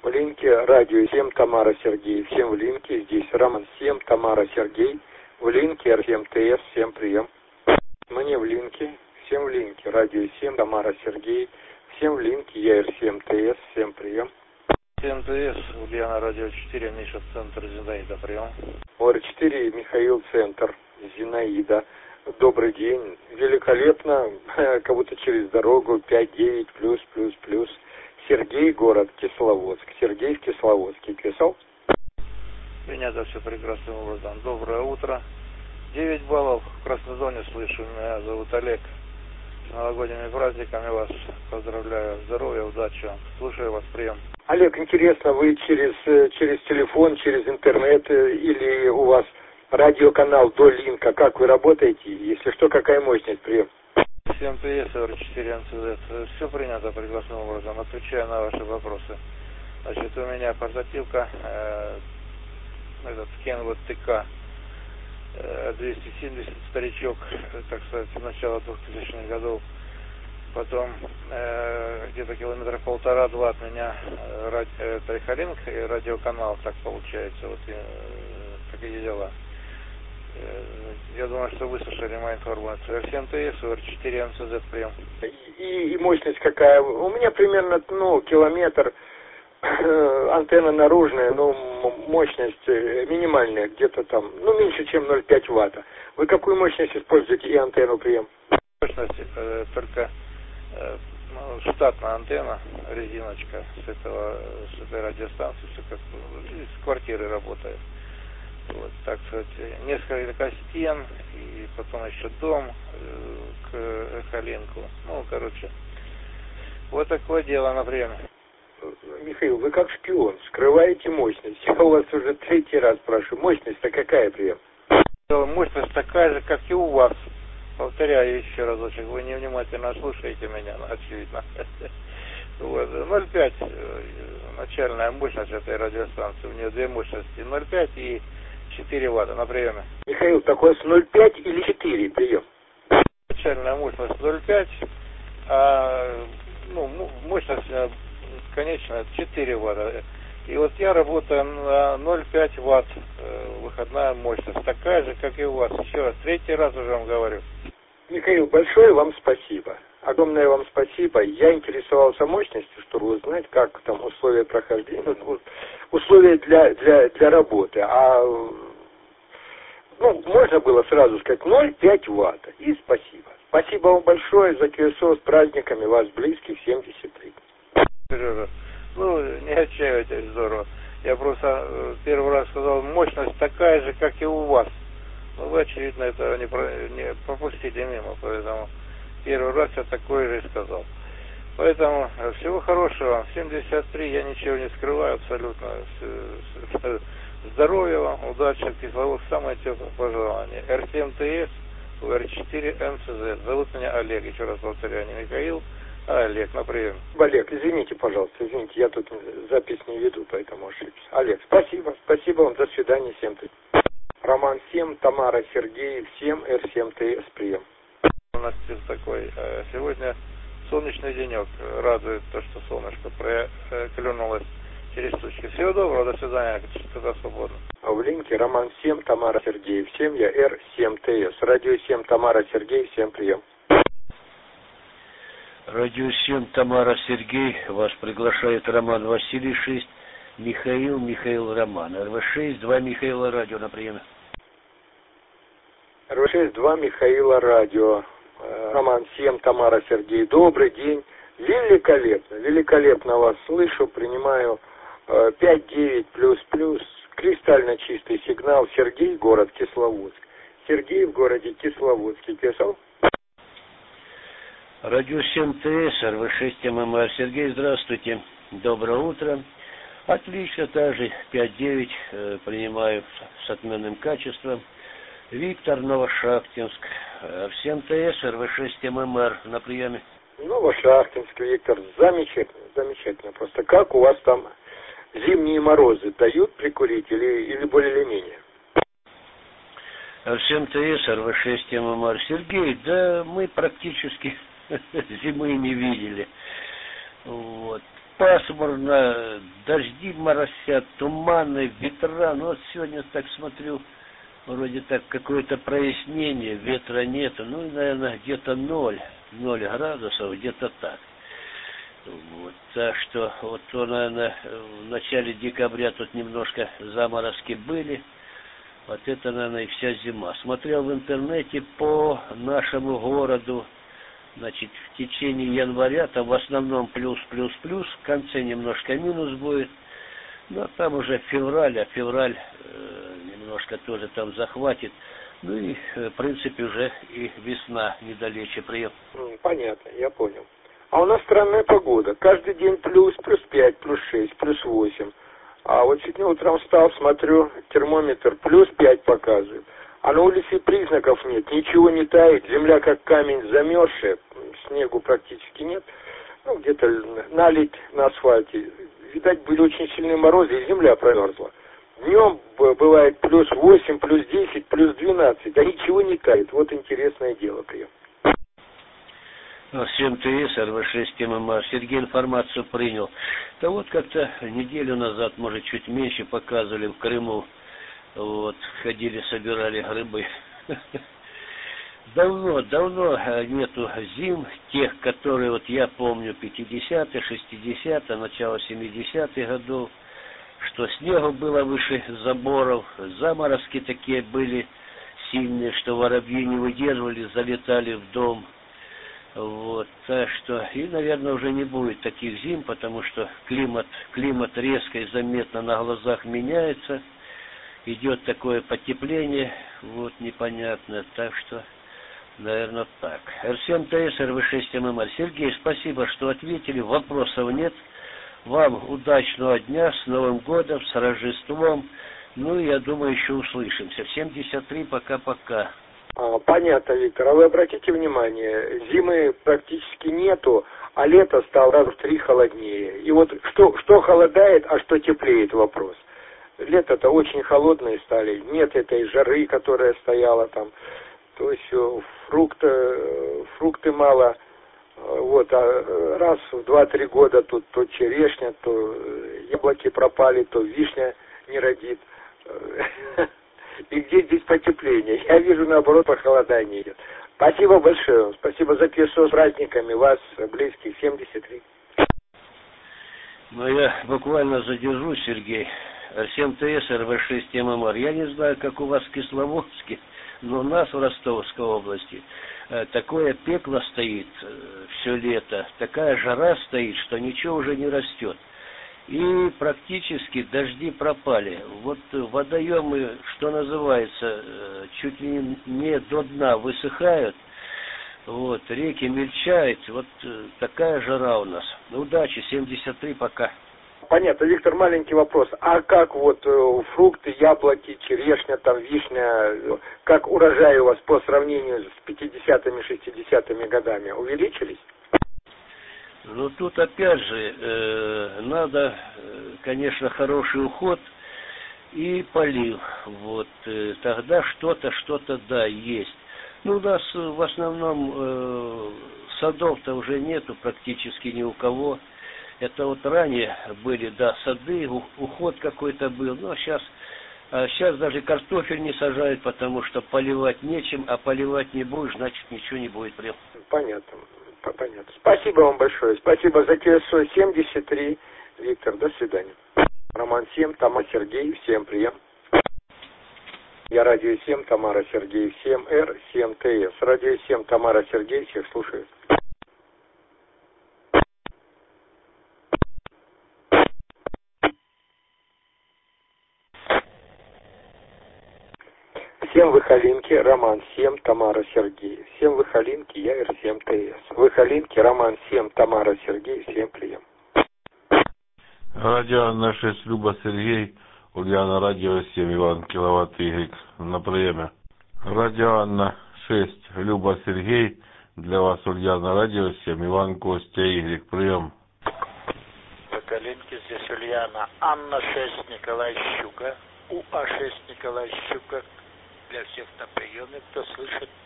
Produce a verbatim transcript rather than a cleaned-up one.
В линке радио семь Тамара Сергей. Всем в линке. Здесь Роман семь Тамара Сергей. В линке эр семь тэ эс. Всем прием. Мне в линке. Всем в линке. Радио семь Тамара Сергей. Всем в линке. Я эр семь тэ эс. Всем прием. семь тэ эс. Ульяна, радио четыре. Миша, центр Зинаида. Прием. ор четыре. Михаил, центр Зинаида. Добрый день. Великолепно. Как будто через дорогу. пять девять плюс плюс плюс. Сергей, город Кисловодск. Сергей в Кисловодске. Писал? Принято все прекрасным образом. Доброе утро. девять баллов в красной зоне слышу. Меня зовут Олег. С новогодними праздниками вас поздравляю. Здоровья, удачи. Слушаю вас, прием. Олег, интересно, вы через, через телефон, через интернет или у вас радиоканал до линка? Как вы работаете? Если что, какая мощность? Прием. семь тэ эс, эр четыре, эн цэ зет. Все принято прекрасным образом. Отвечаю на ваши вопросы. Значит, у меня портативка, э, этот Kenwood тэ ка э, двести семьдесят, старичок, так сказать, с начала двухтысячных годов. Потом э, где-то километра полтора-два от меня э, ради, э, Трихолинг и радиоканал, так получается, вот э, такие дела. Я думаю, что вы слышали мою информацию. эр семь тэ эс, эр четыре, эн цэ зет, прием. И, и мощность какая? У меня примерно, ну, километр, антенна наружная, но мощность минимальная, где-то там, ну, меньше, чем ноль целых пять ватта. Вы какую мощность используете и антенну, прием? Мощность э, только э, ну, штатная антенна, резиночка с, этого, с этой радиостанции, все как с квартиры работает. Вот, так сказать, несколько стен, и потом еще дом э, к Эхолинку. Ну, короче, вот такое дело, например. Михаил, вы как шпион, скрываете мощность. Я у вас уже третий раз спрашиваю. Мощность-то какая, прием? Мощность такая же, как и у вас. Повторяю еще разочек, вы невнимательно слушаете меня, очевидно. Вот, ноль целых пять начальная мощность этой радиостанции. У нее две мощности, ноль целых пять и четыре ватта на приеме. Михаил, такой с ноль целых пять или четыре, прием? Начальная мощность ноль целых пять, а ну, мощность конечная четыре ватта. И вот я работаю на ноль целых пять ватт, выходная мощность, такая же, как и у вас. Еще раз, третий раз уже вам говорю. Михаил, большое вам спасибо. Огромное вам спасибо. Я интересовался мощностью, чтобы узнать, как там условия прохождения, условия для, для, для работы. А ну, можно было сразу сказать ноль целых пять ватта. И спасибо. Спасибо вам большое за КСО, с праздниками вас близких семьдесят три. Ну, не отчаивайтесь, здорово. Я просто первый раз сказал, мощность такая же, как и у вас. Но вы, очевидно, это не, про, не пропустили мимо, поэтому первый раз я такое же и сказал. Поэтому всего хорошего. семьдесят три, я ничего не скрываю абсолютно. Здоровья вам, удачи, Кисловодск, самое теплое пожелание. эр семь тэ эс, эр четыре, эн цэ зет. Зовут меня Олег, еще раз повторяю, не Михаил, а Олег, на прием. Олег, извините, пожалуйста, извините, я тут запись не веду, поэтому ошибся. Олег, спасибо, спасибо вам, до свидания, семь тэ эс. Роман семь, Тамара Сергей, семь, эр семь тэ эс, прием. У нас такой, сегодня солнечный денек, радует то, что солнышко проклюнулось через тучки. Всего доброго, до свидания, когда свободно. В линке Роман семь, Тамара Сергей, семь, я эр семь тэ эс. Радио семь, Тамара Сергей, всем прием. Радио семь, Тамара Сергей, вас приглашает Роман Василий шесть, Михаил, Михаил Роман. эр вэ шесть, два Михаила радио на приеме. эр вэ шесть, два Михаила радио. Роман семь, Тамара Сергей. Добрый день. Великолепно, великолепно вас слышу, принимаю пять девять плюс плюс, кристально чистый сигнал. Сергей, город Кисловодск. Сергей в городе Кисловодске. Писал? Радио семь тэ эс, эр вэ шесть, эм эм эр. Сергей, здравствуйте. Доброе утро. Отлично, также пять девять э, принимаю с отменным качеством. Виктор, Новошахтинск. Всем тэ эс, эр вэ шесть, эм эм эр на приеме. Новошахтинск, Виктор. Замечательно, замечательно. Просто как у вас там зимние морозы дают прикурить или, или более или менее? Всем тэ эс, эр вэ шесть, эм эм эр. Сергей, да мы практически зимы не видели. Вот. пасмурно, дожди моросят, туманы, ветра. Ну вот сегодня так смотрю, вроде так какое-то прояснение, ветра нету. Ну, наверное, где-то ноль, ноль градусов, где-то так. Вот, так что, вот, наверное, в начале декабря тут немножко заморозки были. Вот это, наверное, и вся зима. Смотрел в интернете по нашему городу, значит, в течение января там в основном плюс, плюс, плюс, в конце немножко минус будет. Ну, а там уже февраль, а февраль э, немножко тоже там захватит. Ну и, в принципе, уже и весна недалече приехала. Понятно, я понял. А у нас странная погода. Каждый день плюс, плюс пять, плюс шесть, плюс восемь. А вот сегодня утром встал, смотрю, термометр плюс пять показывает. А на улице признаков нет, ничего не тает, земля как камень замерзшая, снегу практически нет. Ну, где-то наледь на асфальте. Видать, были очень сильные морозы, и земля промерзла. Днем бывает плюс восемь, плюс десять, плюс двенадцать, а ничего не тает. Вот интересное дело, прием. С МТС, эр вэ шесть эм эм ар. Сергей информацию принял. Да вот как-то неделю назад, может, чуть меньше показывали в Крыму. Вот, ходили, собирали грибы. Давно, давно нету зим, тех, которые, вот я помню, пятидесятые, шестидесятые, начало семидесятых годов, что снегу было выше заборов, заморозки такие были сильные, что воробьи не выдерживали, залетали в дом. Вот, так что, и, наверное, уже не будет таких зим, потому что климат, климат резко и заметно на глазах меняется, идет такое потепление, вот, непонятно, так что, наверное, так. эр семь тэ эс, эр вэ шесть эм эм ар. Сергей, спасибо, что ответили, вопросов нет. Вам удачного дня, с Новым годом, с Рождеством, ну, я думаю, еще услышимся. В семьдесят три, пока-пока. Понятно, Виктор. А вы обратите внимание, зимы практически нету, а лето стало раза в три холоднее. И вот что, что холодает, а что теплеет, вопрос. Лето-то очень холодные стали, нет этой жары, которая стояла там. То есть фрукты, фрукты мало. Вот, а раз в два-три года тут то черешня, то яблоки пропали, то вишня не родит. И где здесь потепление? Я вижу, наоборот, похолодание идет. Спасибо большое. Спасибо за письмо с праздниками. Вас, близких, семьдесят три. Ну, я буквально задержусь, Сергей. эр семь тэ эс, эр вэ шесть эм эм ар. Я не знаю, как у вас в Кисловодске, но у нас в Ростовской области такое пекло стоит все лето, такая жара стоит, что ничего уже не растет. И практически дожди пропали. Вот водоемы, что называется, чуть ли не до дна высыхают. Вот, реки мельчают. Вот такая жара у нас. Удачи, семьдесят три, пока. Понятно, Виктор, маленький вопрос. А как вот фрукты, яблоки, черешня, там вишня, как урожай у вас по сравнению с пятидесятыми, шестидесятыми годами увеличились? Ну, тут опять же, э, надо, конечно, хороший уход и полив. Вот, э, тогда что-то, что-то, да, есть. Ну, у нас в основном э, садов-то уже нету практически ни у кого. Это вот ранее были, да, сады, уход какой-то был. Ну, а сейчас, а сейчас даже картофель не сажают, потому что поливать нечем, а поливать не будешь, значит, ничего не будет. Понятно. Понятно. Спасибо вам большое. Спасибо за ТСО семьдесят три. Виктор, до свидания. Роман семь, Тамара Сергей, всем прием. Я Радио семь, Тамара Сергей, семь эр семь тэ эс. Радио семь, Тамара Сергей, всех слушаю. Всем Выхолинки, Роман семь, Тамара Сергей. Всем Выхолинки, я эр семь тэ эс. Выхолинки, Роман семь, Тамара Сергей, всем прием. Радио на шесть, Люба Сергей, Ульяна Радио семь, Иван Киловатт Y на приеме. Радио Анна шесть, Люба Сергей, для вас Ульяна Радио семь, Иван Костя Y, прием. Выхолинки, здесь Ульяна. Анна шесть, Николай Щука. УА шесть, Николай Щука. Для всех на приеме, кто слышит.